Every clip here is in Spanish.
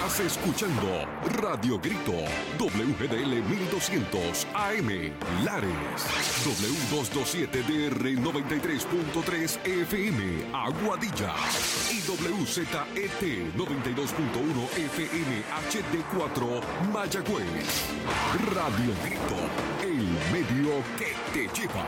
Estás escuchando Radio Grito, WGDL 1200 AM, Lares, W227DR 93.3 FM, Aguadilla, y WZET 92.1 FM HD4, Mayagüez. Radio Grito, el medio que te lleva.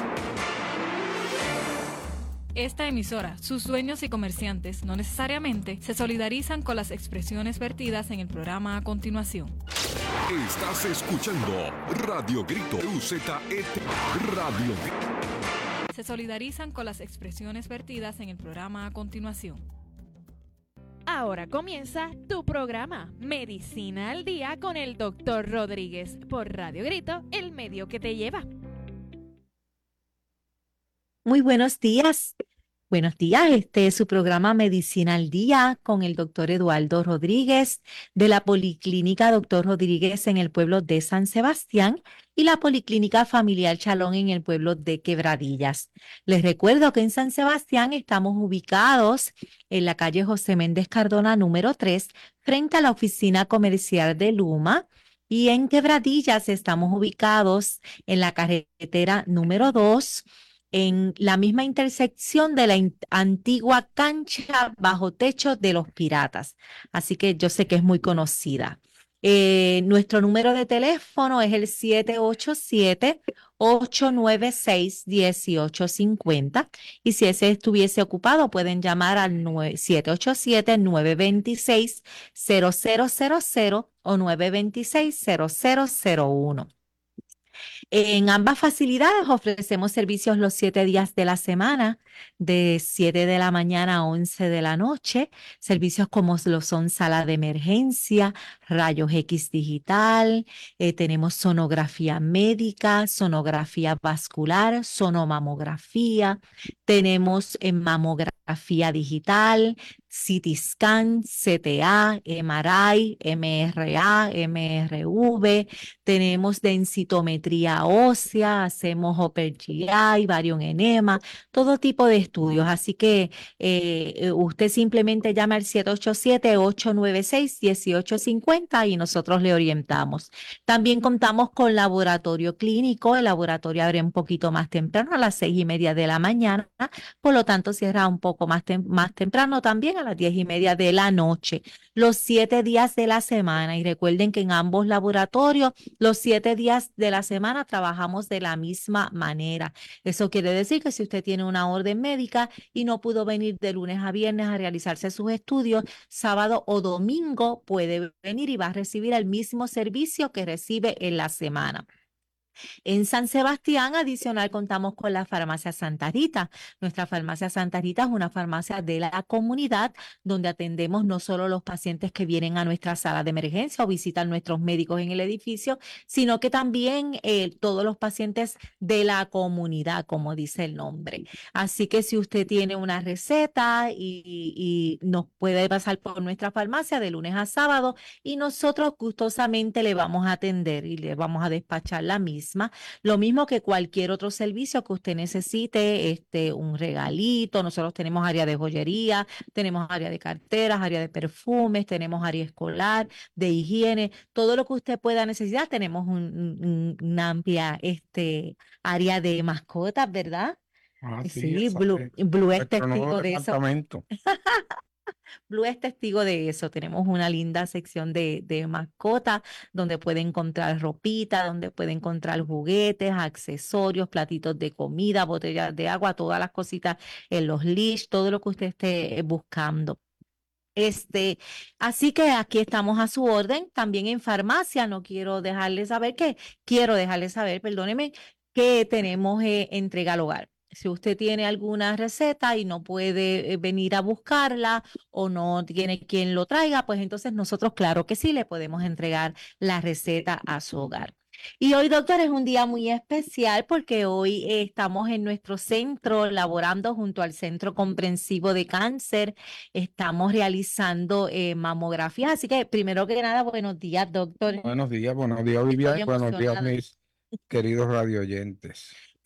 Esta emisora, sus dueños y comerciantes no necesariamente se solidarizan con las expresiones vertidas en el programa a continuación. Estás escuchando Radio Grito, WZET, Radio Grito. Se solidarizan con las expresiones vertidas en el programa a continuación. Ahora comienza tu programa Medicina al Día con el Dr. Rodríguez por Radio Grito, el medio que te lleva. Muy buenos días. Buenos días, este es su programa Medicina al Día con el doctor Eduardo Rodríguez de la Policlínica Dr. Rodríguez en el pueblo de San Sebastián y la Policlínica Familiar Chalón en el pueblo de Quebradillas. Les recuerdo que en San Sebastián estamos ubicados en la calle José Méndez Cardona número 3 frente a la oficina comercial de Luma. Y en Quebradillas estamos ubicados en la carretera número 2, en la misma intersección de la antigua cancha bajo techo de los Piratas. Así que yo sé que es muy conocida. Nuestro número de teléfono es el 787-896-1850 y si ese estuviese ocupado pueden llamar al 787-926-0000 o 926-0001. En ambas facilidades ofrecemos servicios los 7 días de la semana, de 7 de la mañana a 11 de la noche, servicios como lo son sala de emergencia, rayos X digital, tenemos sonografía médica, sonografía vascular, sonomamografía, tenemos mamografía digital, CT scan, CTA, MRI, MRA, MRV, tenemos densitometría ósea, hacemos Upper GI, barionenema, todo tipo de estudios. Así que usted simplemente llama al 787-896-1850 y nosotros le orientamos. También contamos con laboratorio clínico. El laboratorio abre un poquito más temprano, a las 6:30 de la mañana, por lo tanto cierra un poco más temprano también, a las 10:30 de la noche, los 7 días de la semana. Y recuerden que en ambos laboratorios, los 7 días de la semana trabajamos de la misma manera. Eso quiere decir que si usted tiene una orden médica y no pudo venir de lunes a viernes a realizarse sus estudios, sábado o domingo puede venir y va a recibir el mismo servicio que recibe en la semana. En San Sebastián, adicional, contamos con la farmacia Santa Rita. Nuestra farmacia Santa Rita es una farmacia de la comunidad donde atendemos no solo los pacientes que vienen a nuestra sala de emergencia o visitan nuestros médicos en el edificio, sino que también todos los pacientes de la comunidad, como dice el nombre. Así que si usted tiene una receta y nos puede pasar por nuestra farmacia de lunes a sábado y nosotros gustosamente le vamos a atender y le vamos a despachar la misma. Lo mismo que cualquier otro servicio que usted necesite, un regalito. Nosotros tenemos área de joyería, tenemos área de carteras, área de perfumes, tenemos área escolar, de higiene, todo lo que usted pueda necesitar. Tenemos una amplia área de mascotas, ¿verdad? Sí, Blue es testigo de eso. Blue es testigo de eso. Tenemos una linda sección de mascotas donde puede encontrar ropita, donde puede encontrar juguetes, accesorios, platitos de comida, botellas de agua, todas las cositas en los leash, todo lo que usted esté buscando. Así que aquí estamos a su orden. También en farmacia, quiero dejarles saber, perdóneme, que tenemos entrega al hogar. Si usted tiene alguna receta y no puede venir a buscarla o no tiene quien lo traiga, pues entonces nosotros, claro que sí, le podemos entregar la receta a su hogar. Y hoy, doctor, es un día muy especial porque hoy estamos en nuestro centro laborando junto al Centro Comprensivo de Cáncer. Estamos realizando mamografías. Así que, primero que nada, buenos días, doctor. Buenos días, Vivian. Buenos días, mis queridos radioyentes.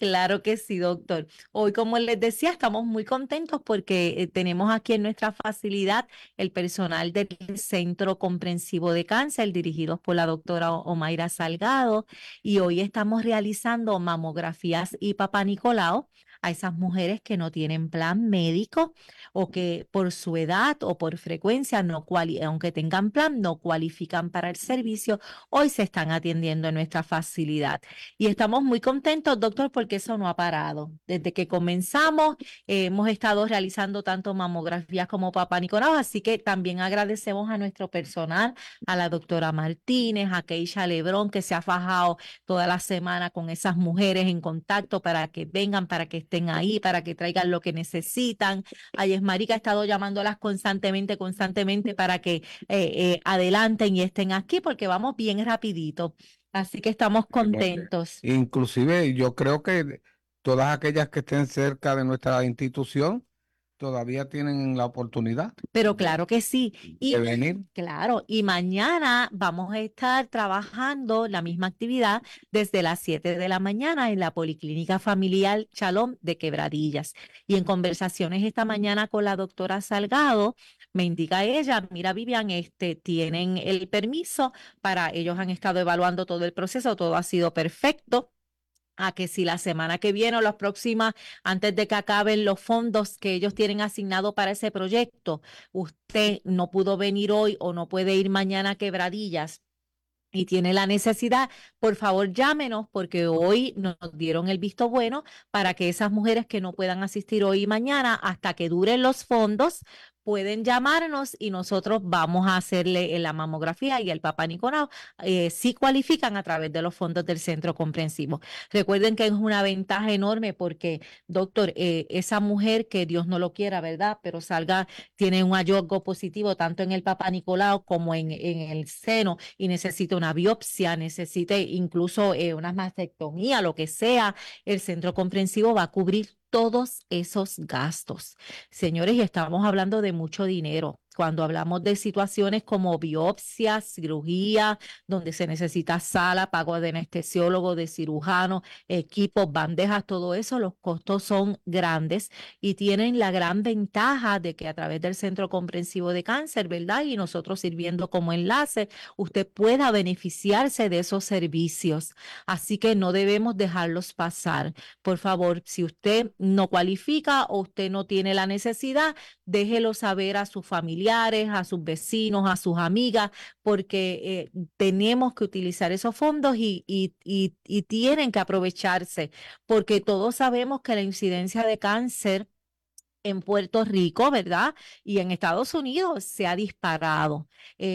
Claro que sí, doctor. Hoy, como les decía, estamos muy contentos porque tenemos aquí en nuestra facilidad el personal del Centro Comprensivo de Cáncer, dirigidos por la doctora Omaira Salgado, y hoy estamos realizando mamografías y Papá Nicolau a esas mujeres que no tienen plan médico o que por su edad o por frecuencia, aunque tengan plan, no cualifican para el servicio. Hoy se están atendiendo en nuestra facilidad. Y estamos muy contentos, doctor, porque eso no ha parado. Desde que comenzamos, hemos estado realizando tanto mamografías como Papá Nicolau, así que también agradecemos a nuestro personal, a la doctora Martínez, a Keisha Lebrón, que se ha fajado toda la semana con esas mujeres en contacto para que vengan, para que estén ahí, para que traigan lo que necesitan. A Yesmari, que ha estado llamándolas constantemente para que adelanten y estén aquí, porque vamos bien rapidito. Así que estamos contentos. Inclusive yo creo que todas aquellas que estén cerca de nuestra institución todavía tienen la oportunidad Pero claro que sí. Y de venir. claro, y mañana vamos a estar trabajando la misma actividad desde las 7 de la mañana en la Policlínica Familiar Shalom de Quebradillas. Y en conversaciones esta mañana con la doctora Salgado, me indica ella, mira, Vivian, tienen el permiso ellos han estado evaluando todo el proceso, todo ha sido perfecto. A que si la semana que viene o las próximas, antes de que acaben los fondos que ellos tienen asignado para ese proyecto, usted no pudo venir hoy o no puede ir mañana a Quebradillas y tiene la necesidad, por favor llámenos porque hoy nos dieron el visto bueno para que esas mujeres que no puedan asistir hoy y mañana hasta que duren los fondos, pueden llamarnos y nosotros vamos a hacerle la mamografía y el Papá Nicolau si cualifican a través de los fondos del Centro Comprensivo. Recuerden que es una ventaja enorme porque, doctor, esa mujer que Dios no lo quiera, ¿verdad? Pero tiene un hallazgo positivo tanto en el Papá Nicolau como en el seno y necesita una biopsia, necesita incluso una mastectomía, lo que sea, el Centro Comprensivo va a cubrir todos esos gastos. Señores, y estamos hablando de mucho dinero. Cuando hablamos de situaciones como biopsia, cirugía, donde se necesita sala, pago de anestesiólogo, de cirujano, equipos, bandejas, todo eso, los costos son grandes y tienen la gran ventaja de que a través del Centro Comprensivo de Cáncer, ¿verdad? Y nosotros sirviendo como enlace, usted pueda beneficiarse de esos servicios. Así que no debemos dejarlos pasar. Por favor, si usted no cualifica o usted no tiene la necesidad, déjelo saber a sus familiares, a sus vecinos, a sus amigas, porque tenemos que utilizar esos fondos y tienen que aprovecharse, porque todos sabemos que la incidencia de cáncer en Puerto Rico, ¿verdad? Y en Estados Unidos se ha disparado.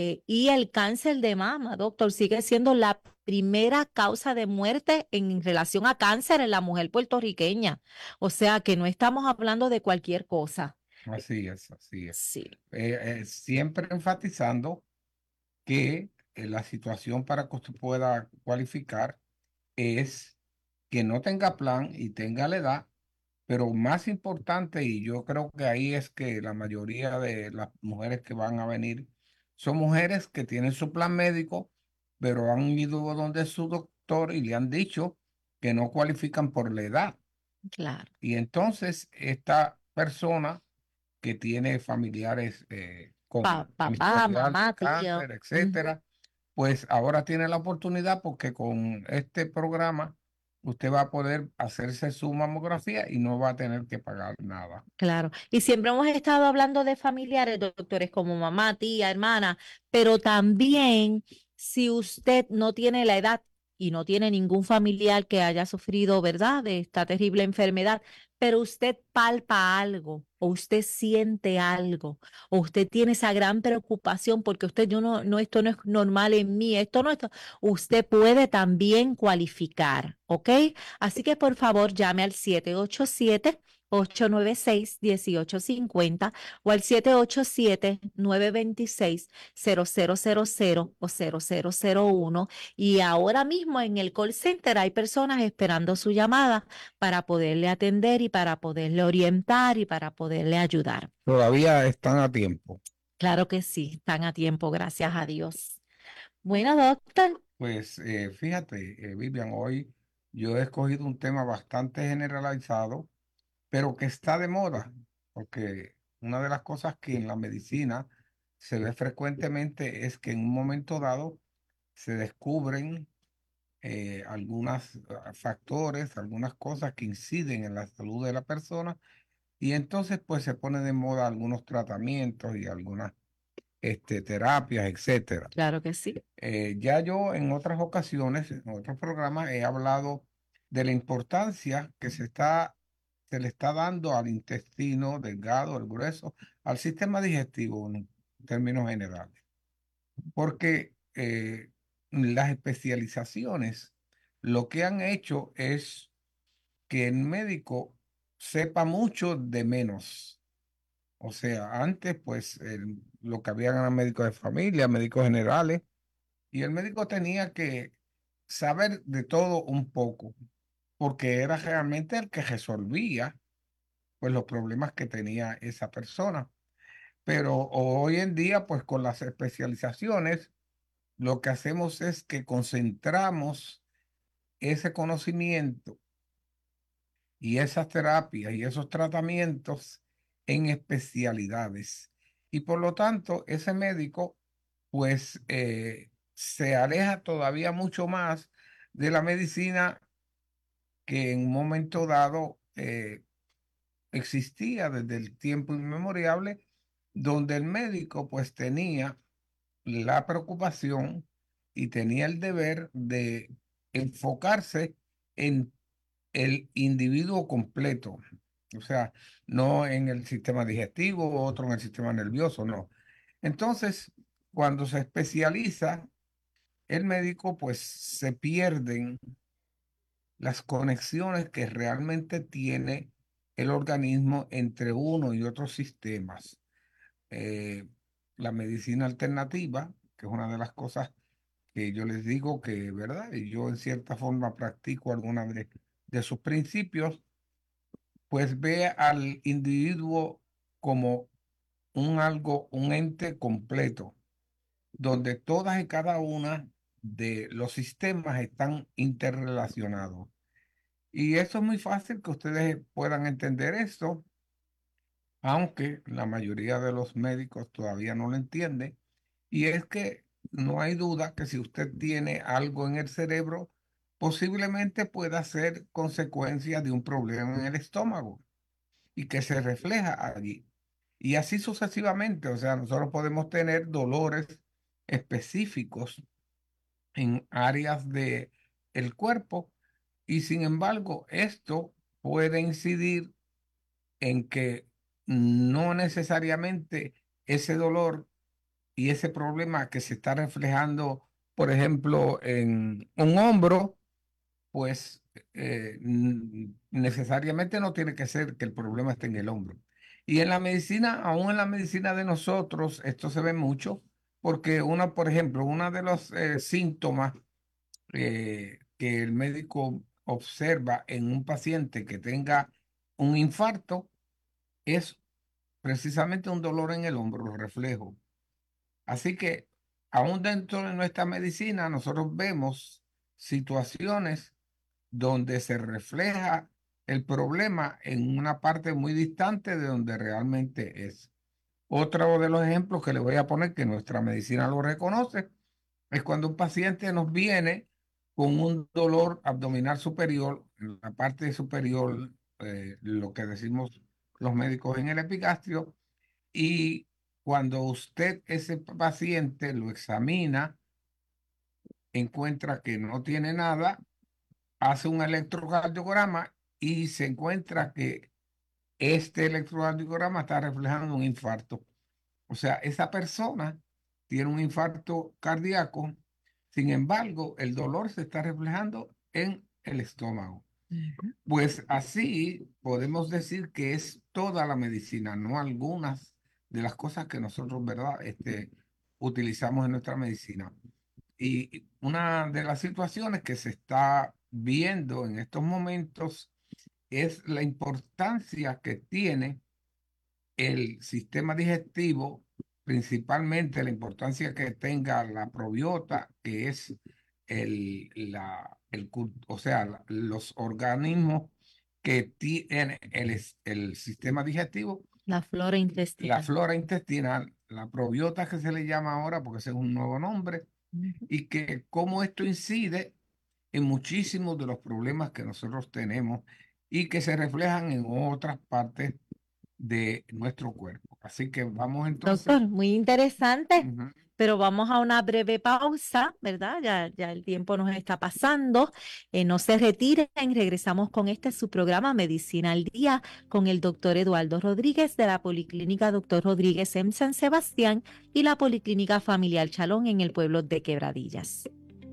Y el cáncer de mama, doctor, sigue siendo la primera causa de muerte en relación a cáncer en la mujer puertorriqueña. O sea que no estamos hablando de cualquier cosa. Así es, así es. Sí. Siempre enfatizando que la situación para que usted pueda cualificar es que no tenga plan y tenga la edad, pero más importante, y yo creo que ahí es que la mayoría de las mujeres que van a venir son mujeres que tienen su plan médico, pero han ido donde su doctor y le han dicho que no cualifican por la edad. Claro. Y entonces esta persona que tiene familiares con papá, mamá, cáncer, etcétera, pues ahora tiene la oportunidad porque con este programa usted va a poder hacerse su mamografía y no va a tener que pagar nada. Claro. Y siempre hemos estado hablando de familiares, doctores, como mamá, tía, hermana, pero también si usted no tiene la edad y no tiene ningún familiar que haya sufrido, ¿verdad?, de esta terrible enfermedad, pero usted palpa algo, o usted siente algo, o usted tiene esa gran preocupación porque usted, esto no es normal en mí, usted puede también cualificar, ¿ok? Así que por favor llame al 787-896-1850 o al 787-926-0000 o 0001. Y ahora mismo en el call center hay personas esperando su llamada para poderle atender y para poderle orientar y para poderle ayudar. Todavía están a tiempo. Claro que sí, están a tiempo, gracias a Dios. Bueno, doctor. Pues fíjate, Vivian, hoy yo he escogido un tema bastante generalizado, pero que está de moda, porque una de las cosas que en la medicina se ve frecuentemente es que en un momento dado se descubren algunos factores, algunas cosas que inciden en la salud de la persona y entonces pues se pone de moda algunos tratamientos y algunas terapias, etcétera. Claro que sí. Ya yo en otras ocasiones, en otros programas, he hablado de la importancia que se le está dando al intestino delgado, al grueso, al sistema digestivo en términos generales. Porque las especializaciones lo que han hecho es que el médico sepa mucho de menos. O sea, antes pues lo que habían eran médicos de familia, médicos generales, y el médico tenía que saber de todo un poco, porque era realmente el que resolvía pues los problemas que tenía esa persona. Pero hoy en día, pues con las especializaciones, lo que hacemos es que concentramos ese conocimiento y esas terapias y esos tratamientos en especialidades. Y por lo tanto, ese médico, pues, se aleja todavía mucho más de la medicina que en un momento dado existía desde el tiempo inmemorial, donde el médico, pues, tenía la preocupación y tenía el deber de enfocarse en el individuo completo, o sea, no en el sistema digestivo, otro en el sistema nervioso, no. Entonces, cuando se especializa el médico, pues se pierden las conexiones que realmente tiene el organismo entre uno y otros sistemas. Eh, la medicina alternativa, que es una de las cosas que yo les digo que, ¿verdad? Y yo en cierta forma practico alguna de sus principios, pues ve al individuo como un ente completo, donde todas y cada una de los sistemas están interrelacionados. Y eso es muy fácil que ustedes puedan entender esto, aunque la mayoría de los médicos todavía no lo entienden. Y es que no hay duda que si usted tiene algo en el cerebro, posiblemente pueda ser consecuencia de un problema en el estómago y que se refleja allí. Y así sucesivamente, o sea, nosotros podemos tener dolores específicos en áreas de el cuerpo y sin embargo esto puede incidir en que no necesariamente ese dolor y ese problema que se está reflejando, por ejemplo, en un hombro, pues necesariamente no tiene que ser que el problema esté en el hombro. Y en la medicina, aún en la medicina de nosotros, esto se ve mucho, porque una, por ejemplo, uno de los síntomas que el médico observa en un paciente que tenga un infarto es precisamente un dolor en el hombro, los reflejos. Así que aún dentro de nuestra medicina, nosotros vemos situaciones donde se refleja el problema en una parte muy distante de donde realmente es. Otro de los ejemplos que le voy a poner, que nuestra medicina lo reconoce, es cuando un paciente nos viene con un dolor abdominal superior, en la parte superior, lo que decimos los médicos en el epigastrio, y cuando usted, ese paciente, lo examina, encuentra que no tiene nada, hace un electrocardiograma y se encuentra que este electrocardiograma está reflejando un infarto. O sea, esa persona tiene un infarto cardíaco, sin embargo, el dolor se está reflejando en el estómago. Pues así podemos decir que es toda la medicina, no algunas de las cosas que nosotros, ¿verdad? Utilizamos en nuestra medicina. Y una de las situaciones que se está viendo en estos momentos es la importancia que tiene el sistema digestivo, principalmente la importancia que tenga la probiota, que es o sea, los organismos que tienen el sistema digestivo, La flora la intestinal. flora intestinal, la probiota que se le llama ahora, porque ese es un nuevo nombre, Ujú. y que cómo esto incide en muchísimos de los problemas que nosotros tenemos y que se reflejan en otras partes de nuestro cuerpo. Así que vamos entonces. Doctor, muy interesante, Ujú. pero vamos a una breve pausa, ¿verdad? Ya el tiempo nos está pasando. No se retiren, regresamos con su programa Medicina al Día con el doctor Eduardo Rodríguez de la Policlínica Doctor Rodríguez en San Sebastián y la Policlínica Familiar Chalón en el pueblo de Quebradillas.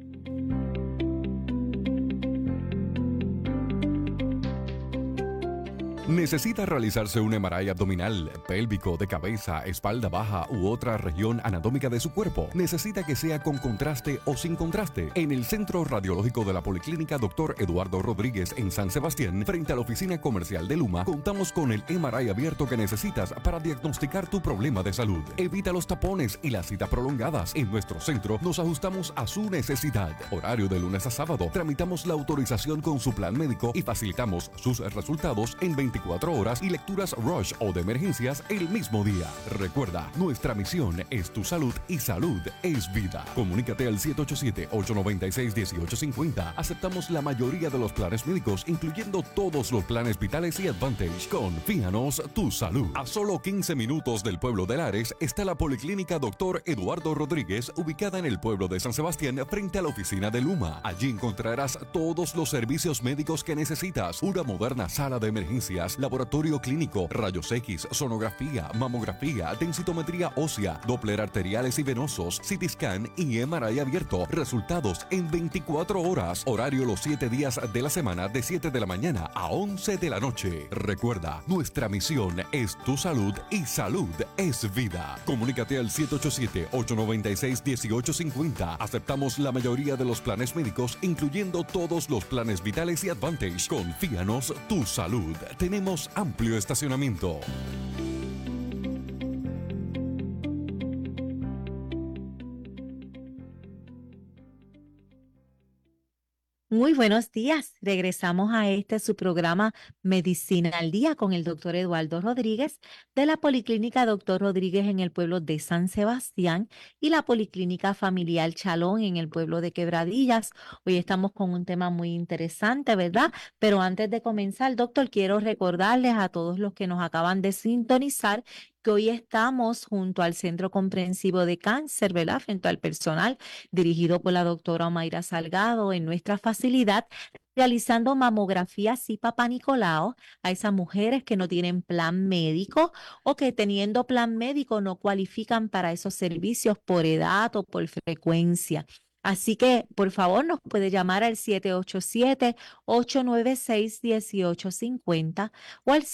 ¿Necesita realizarse un MRI abdominal, pélvico, de cabeza, espalda baja u otra región anatómica de su cuerpo? ¿Necesita que sea con contraste o sin contraste? En el Centro Radiológico de la Policlínica Dr. Eduardo Rodríguez en San Sebastián, frente a la oficina comercial de Luma, contamos con el MRI abierto que necesitas para diagnosticar tu problema de salud. Evita los tapones y las citas prolongadas. En nuestro centro nos ajustamos a su necesidad. Horario de lunes a sábado. Tramitamos la autorización con su plan médico y facilitamos sus resultados en 24 horas y lecturas rush o de emergencias el mismo día. Recuerda, nuestra misión es tu salud y salud es vida. Comunícate al 787-896-1850. Aceptamos la mayoría de los planes médicos, incluyendo todos los planes vitales y Advantage. Confíanos tu salud. A solo 15 minutos del pueblo de Lares está la Policlínica Dr. Eduardo Rodríguez, ubicada en el pueblo de San Sebastián, frente a la oficina de Luma. Allí encontrarás todos los servicios médicos que necesitas. Una moderna sala de emergencias, laboratorio clínico, rayos X, sonografía, mamografía, densitometría ósea, Doppler arteriales y venosos, CT scan y MRI abierto. Resultados en 24 horas. Horario los 7 días de la semana de 7 de la mañana a 11 de la noche. Recuerda, nuestra misión es tu salud y salud es vida. Comunícate al 787-896-1850. Aceptamos la mayoría de los planes médicos, incluyendo todos los planes vitales y Advantage. Confíanos tu salud. Tenemos amplio estacionamiento. Muy buenos días. Regresamos a su programa Medicina al Día con el doctor Eduardo Rodríguez de la Policlínica Doctor Rodríguez en el pueblo de San Sebastián y la Policlínica Familiar Chalón en el pueblo de Quebradillas. Hoy estamos con un tema muy interesante, ¿verdad? Pero antes de comenzar, doctor, quiero recordarles a todos los que nos acaban de sintonizar que hoy estamos junto al Centro Comprensivo de Cáncer, ¿verdad? Frente al personal dirigido por la doctora Omaira Salgado en nuestra facilidad, realizando mamografías y Papá Nicolau a esas mujeres que no tienen plan médico o que teniendo plan médico no cualifican para esos servicios por edad o por frecuencia. Así que, por favor, nos puede llamar al 787-896-1850 o al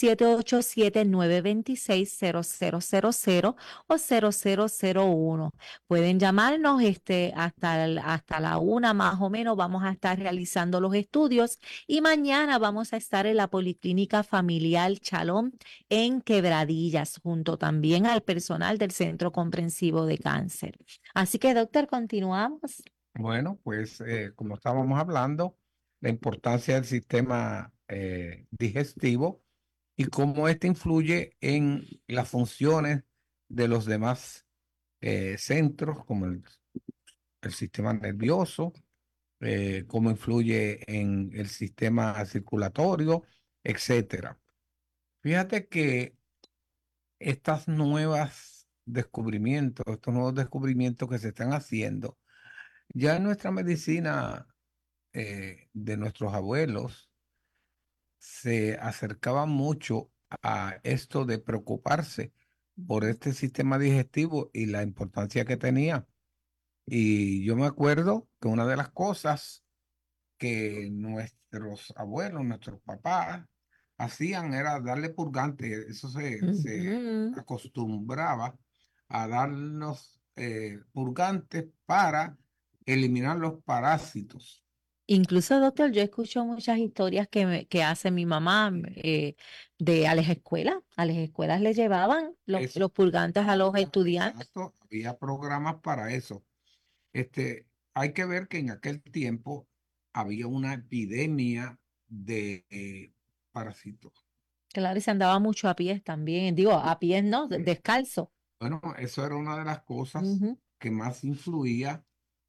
787-926-0000 o 0001. Pueden llamarnos hasta la 1 más o menos. Vamos a estar realizando los estudios y mañana vamos a estar en la Policlínica Familiar Chalón en Quebradillas, junto también al personal del Centro Comprensivo de Cáncer. Así que, doctor, continuamos. Bueno, pues como estábamos hablando, la importancia del sistema digestivo y cómo este influye en las funciones de los demás centros, como el sistema nervioso, cómo influye en el sistema circulatorio, etcétera. Fíjate que estos nuevos descubrimientos que se están haciendo, ya en nuestra medicina de nuestros abuelos se acercaba mucho a esto de preocuparse por este sistema digestivo y la importancia que tenía. Y yo me acuerdo que una de las cosas que nuestros abuelos, nuestros papás hacían era darle purgante. Eso se acostumbraba a darnos purgantes para eliminar los parásitos. Incluso, doctor, yo escucho muchas historias que hace mi mamá a las escuelas. A las escuelas le llevaban los purgantes a los estudiantes. Exacto, había programas para eso. Hay que ver que en aquel tiempo había una epidemia de parásitos. Claro, y se andaba mucho a pies también. Digo, a pies no, descalzo. Bueno, eso era una de las cosas Ujú, que más influía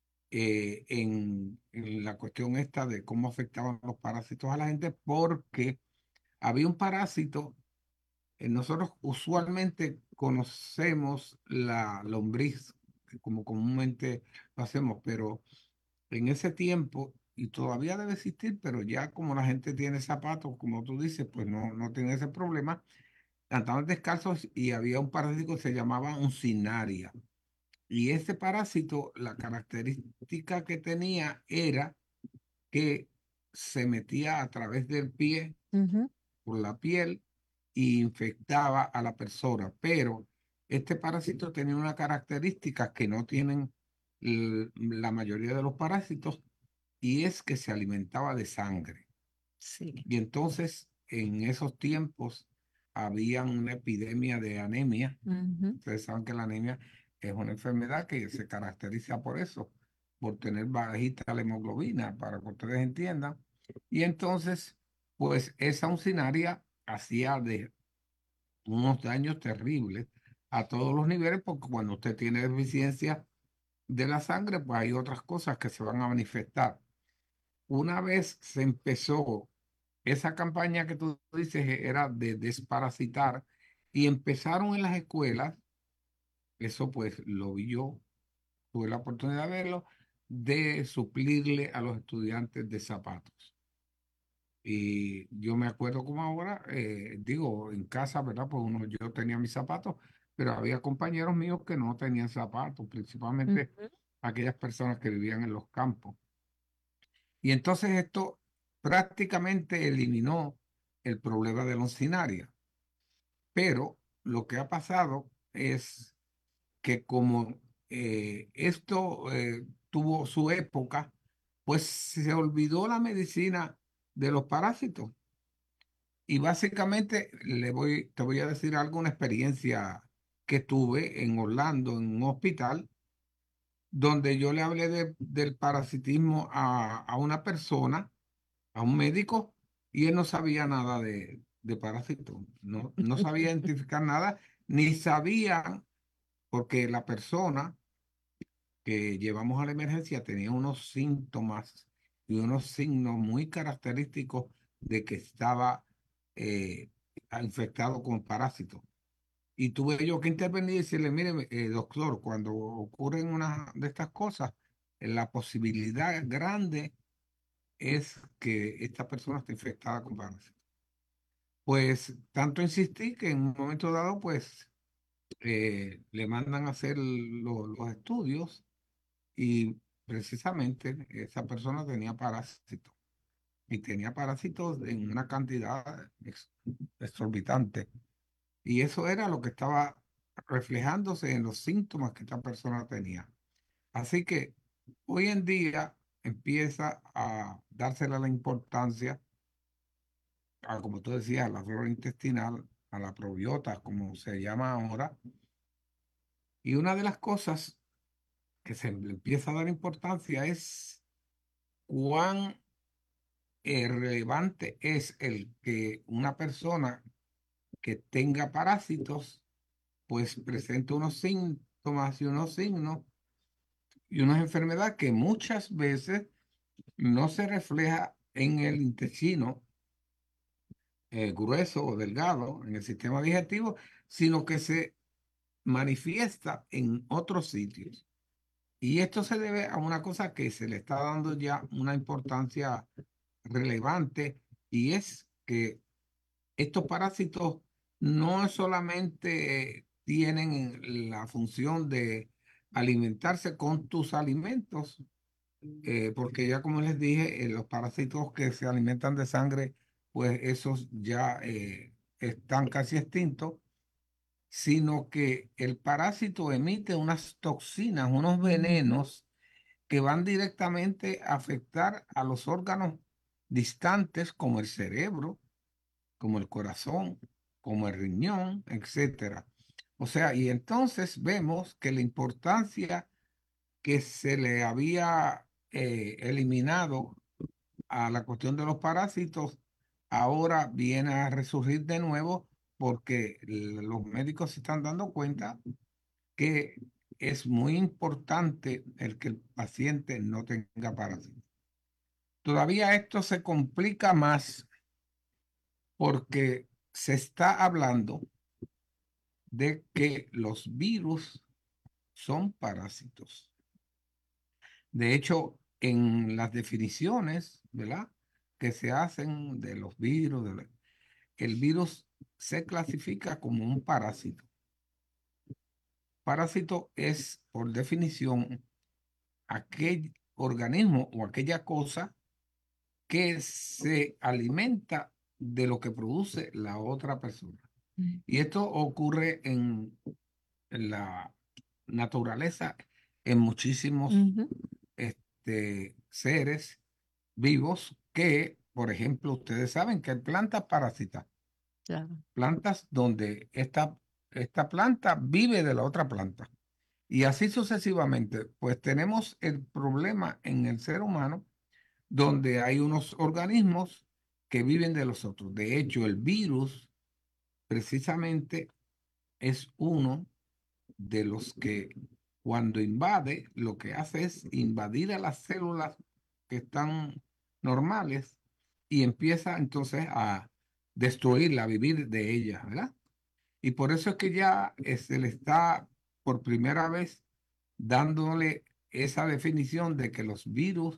en la cuestión esta de cómo afectaban los parásitos a la gente, porque había un parásito. Nosotros usualmente conocemos la lombriz, como comúnmente lo hacemos, pero en ese tiempo, y todavía debe existir, pero ya como la gente tiene zapatos, como tú dices, pues no tiene ese problema. Andaban descalzos y había un parásito que se llamaba uncinaria. Y ese parásito, la característica que tenía era que se metía a través del pie, ujú. por la piel, e infectaba a la persona. Pero este parásito tenía una característica que no tienen la mayoría de los parásitos, y es que se alimentaba de sangre. Sí. Y entonces, en esos tiempos, había una epidemia de anemia. Ujú. Ustedes saben que la anemia es una enfermedad que se caracteriza por eso, por tener bajita la hemoglobina, para que ustedes entiendan. Y entonces, pues esa uncinaria hacía de unos daños terribles a todos los niveles, porque cuando usted tiene deficiencia de la sangre, pues hay otras cosas que se van a manifestar. Una vez se empezó esa campaña que tú dices, era de desparasitar, y empezaron en las escuelas. Eso pues lo vi yo, tuve la oportunidad de verlo, de suplirle a los estudiantes de zapatos. Y yo me acuerdo como ahora, digo, en casa, ¿verdad? Pues yo tenía mis zapatos, pero había compañeros míos que no tenían zapatos, principalmente Ujú. aquellas personas que vivían en los campos. Y entonces esto prácticamente eliminó el problema de la oncinaria. Pero lo que ha pasado es que como esto tuvo su época, pues se olvidó la medicina de los parásitos. Y básicamente te voy a decir algo, una experiencia que tuve en Orlando, en un hospital, donde yo le hablé del parasitismo a una persona, a un médico, y él no sabía nada de parásitos, no sabía identificar nada, ni sabía, porque la persona que llevamos a la emergencia tenía unos síntomas y unos signos muy característicos de que estaba eh, infectado con parásitos. Y tuve yo que intervenir y decirle, mire, doctor, cuando ocurren una de estas cosas, la posibilidad grande es que esta persona esté infectada con parásitos. Pues tanto insistí que en un momento dado, pues le mandan a hacer los estudios. Y precisamente esa persona tenía parásitos, y tenía parásitos en una cantidad exorbitante. Y eso era lo que estaba reflejándose en los síntomas que esta persona tenía. Así que hoy en día empieza a dársela la importancia a, como tú decías, a la flora intestinal, a la probiota, como se llama ahora. Y una de las cosas que se le empieza a dar importancia es cuán relevante es el que una persona que tenga parásitos, pues presente unos síntomas y unos signos y una enfermedad que muchas veces no se refleja en el intestino grueso o delgado, en el sistema digestivo, sino que se manifiesta en otros sitios. Y esto se debe a una cosa que se le está dando ya una importancia relevante, y es que estos parásitos no solamente tienen la función de alimentarse con tus alimentos, porque ya como les dije, los parásitos que se alimentan de sangre, pues esos ya están casi extintos, sino que el parásito emite unas toxinas, unos Ujú. venenos que van directamente a afectar a los órganos distantes, como el cerebro, como el corazón, como el riñón, etcétera. O sea, y entonces vemos que la importancia que se le había eliminado a la cuestión de los parásitos, ahora viene a resurgir de nuevo porque los médicos se están dando cuenta que es muy importante el que el paciente no tenga parásitos. Todavía esto se complica más porque se está hablando de que los virus son parásitos. De hecho, en las definiciones, ¿verdad?, que se hacen de los virus, el virus se clasifica como un parásito. Parásito es, por definición, aquel organismo o aquella cosa que se alimenta de lo que produce la otra persona. Y esto ocurre en la naturaleza, en muchísimos seres vivos que, por ejemplo, ustedes saben que hay plantas parásitas. Claro. Plantas donde esta planta vive de la otra planta. Y así sucesivamente, pues tenemos el problema en el ser humano donde hay unos organismos que viven de los otros. De hecho, el virus precisamente es uno de los que cuando invade, lo que hace es invadir a las células que están normales y empieza entonces a destruirla, a vivir de ellas, ¿verdad? Y por eso es que ya se le está por primera vez dándole esa definición de que los virus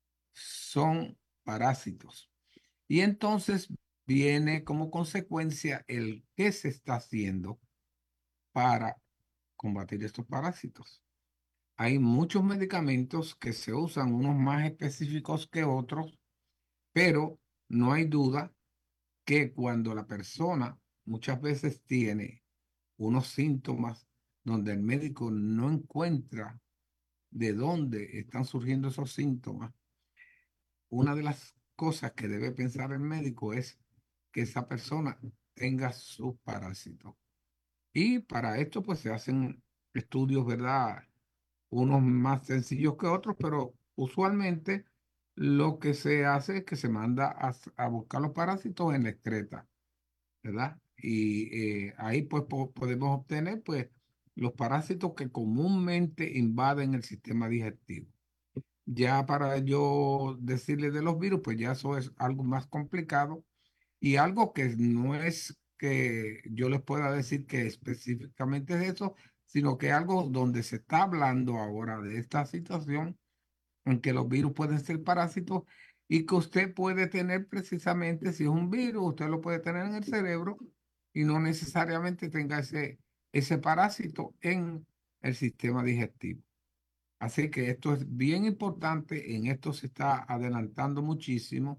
son parásitos. Y entonces viene como consecuencia el qué se está haciendo para combatir estos parásitos. Hay muchos medicamentos que se usan, unos más específicos que otros, pero no hay duda que cuando la persona muchas veces tiene unos síntomas donde el médico no encuentra de dónde están surgiendo esos síntomas, una de las cosas que debe pensar el médico es que esa persona tenga sus parásitos. Y para esto pues se hacen estudios, ¿verdad? Unos más sencillos que otros, pero usualmente lo que se hace es que se manda a buscar los parásitos en la excreta, ¿verdad? Y ahí pues podemos obtener pues los parásitos que comúnmente invaden el sistema digestivo. Ya para yo decirle de los virus, pues ya eso es algo más complicado y algo que no es que yo les pueda decir que específicamente es eso, sino que algo donde se está hablando ahora de esta situación en que los virus pueden ser parásitos y que usted puede tener precisamente, si es un virus, usted lo puede tener en el cerebro y no necesariamente tenga ese parásito en el sistema digestivo. Así que esto es bien importante, en esto se está adelantando muchísimo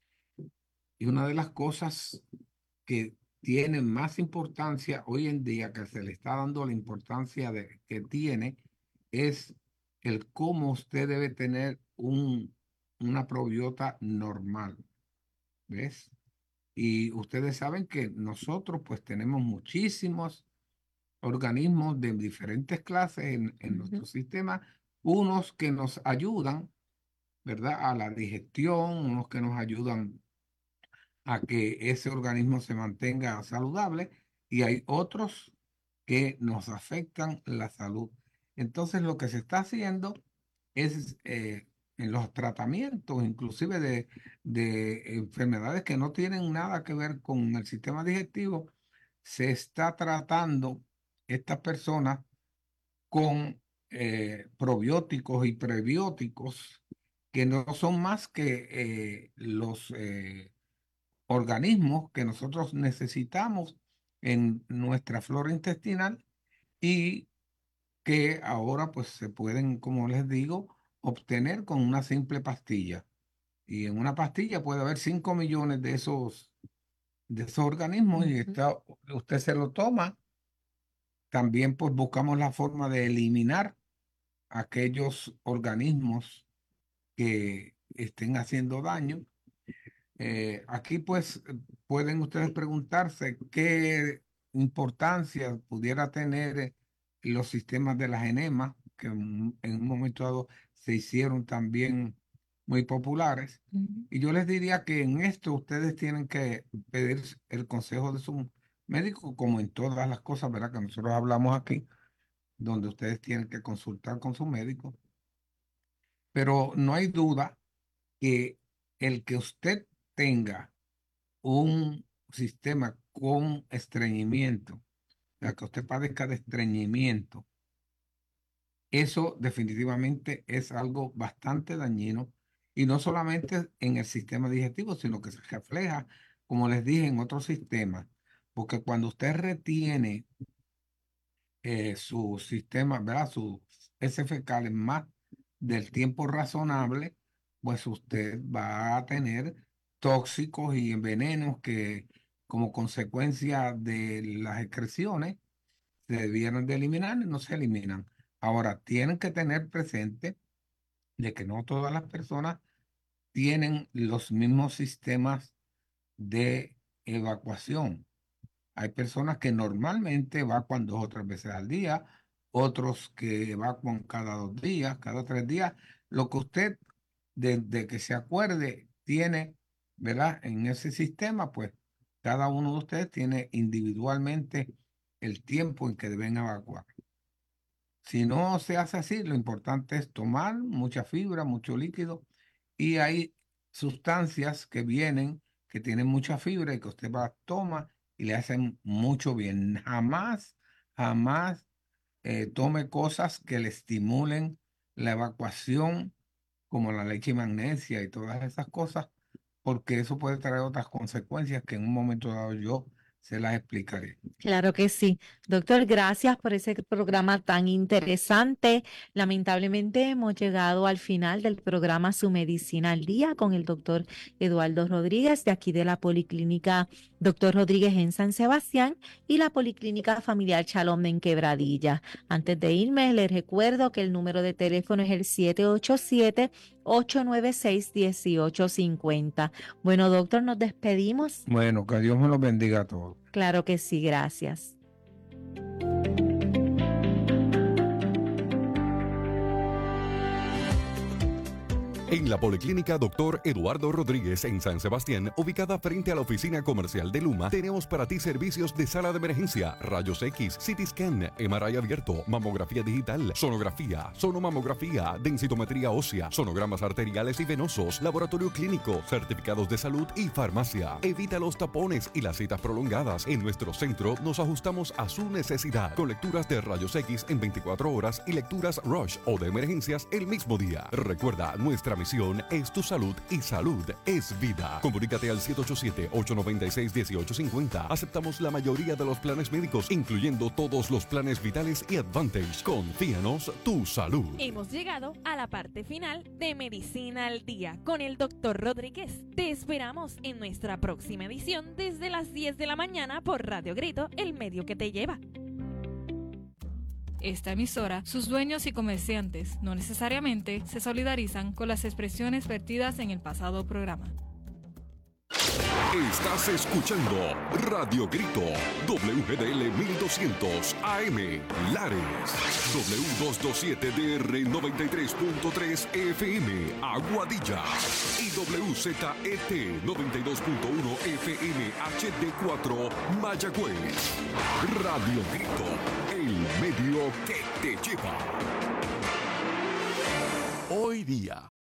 y una de las cosas que tiene más importancia hoy en día, que se le está dando la importancia que tiene, es el cómo usted debe tener una probiota normal, ¿ves? Y ustedes saben que nosotros pues tenemos muchísimos organismos de diferentes clases en nuestro sistema, unos que nos ayudan, ¿verdad?, a la digestión, unos que nos ayudan a que ese organismo se mantenga saludable y hay otros que nos afectan la salud. Entonces lo que se está haciendo es en los tratamientos, inclusive de enfermedades que no tienen nada que ver con el sistema digestivo, se está tratando estas personas con probióticos y prebióticos que no son más que los organismos que nosotros necesitamos en nuestra flora intestinal y que ahora pues se pueden, como les digo, obtener con una simple pastilla. Y en una pastilla puede haber 5 millones de esos organismos y usted se lo toma. También pues buscamos la forma de eliminar aquellos organismos que estén haciendo daño. Aquí pues pueden ustedes preguntarse qué importancia pudiera tener los sistemas de las enemas, que en un momento dado se hicieron también muy populares. Y yo les diría que en esto ustedes tienen que pedir el consejo de su médico, como en todas las cosas, ¿verdad? Que nosotros hablamos aquí, donde ustedes tienen que consultar con su médico. Pero no hay duda que el que usted tenga un sistema con estreñimiento, la que usted padezca de estreñimiento, eso definitivamente es algo bastante dañino y no solamente en el sistema digestivo, sino que se refleja, como les dije, en otros sistemas, porque cuando usted retiene su sistema, ¿verdad? Sus heces fecales más del tiempo razonable, pues usted va a tener tóxicos y venenos que como consecuencia de las excreciones se debieron de eliminar y no se eliminan. Ahora, tienen que tener presente de que no todas las personas tienen los mismos sistemas de evacuación. Hay personas que normalmente evacuan 2 o 3 veces al día, otros que evacuan cada 2 días, cada 3 días. Lo que usted, desde que se acuerde, tiene, ¿verdad? En ese sistema, pues cada uno de ustedes tiene individualmente el tiempo en que deben evacuar. Si no se hace así, lo importante es tomar mucha fibra, mucho líquido, y hay sustancias que vienen, que tienen mucha fibra y que usted va, toma y le hacen mucho bien. Jamás tome cosas que le estimulen la evacuación, como la leche y magnesia y todas esas cosas, porque eso puede traer otras consecuencias que en un momento dado yo se las explicaré. Claro que sí. Doctor, gracias por ese programa tan interesante. Lamentablemente hemos llegado al final del programa Su Medicina al Día con el doctor Eduardo Rodríguez, de aquí de la Policlínica Doctor Rodríguez en San Sebastián y la Policlínica Familiar Shalom en Quebradilla. Antes de irme, les recuerdo que el número de teléfono es el 787-896-1850. Bueno, doctor, nos despedimos. Bueno, que Dios me los bendiga a todos. Claro que sí, gracias. En la Policlínica Dr. Eduardo Rodríguez en San Sebastián, ubicada frente a la oficina comercial de Luma, tenemos para ti servicios de sala de emergencia, rayos X, CT scan, MRI abierto, mamografía digital, sonografía, sonomamografía, densitometría ósea, sonogramas arteriales y venosos, laboratorio clínico, certificados de salud y farmacia. Evita los tapones y las citas prolongadas. En nuestro centro nos ajustamos a su necesidad, con lecturas de rayos X en 24 horas y lecturas Rush o de emergencias el mismo día. Recuerda, nuestra misión es tu salud y salud es vida. Comunícate al 787-896-1850. Aceptamos la mayoría de los planes médicos, incluyendo todos los planes vitales y Advantage. Confíanos tu salud. Hemos llegado a la parte final de Medicina al Día con el Dr. Rodríguez. Te esperamos en nuestra próxima edición desde las 10 de la mañana por Radio Grito, el medio que te lleva. Esta emisora, sus dueños y comerciantes no necesariamente se solidarizan con las expresiones vertidas en el pasado programa. Estás escuchando Radio Grito, WGDL 1200 AM, Lares, W227DR 93.3 FM, Aguadilla, y WZET 92.1 FM HD4, Mayagüez. Radio Grito, el medio que te lleva. Hoy día.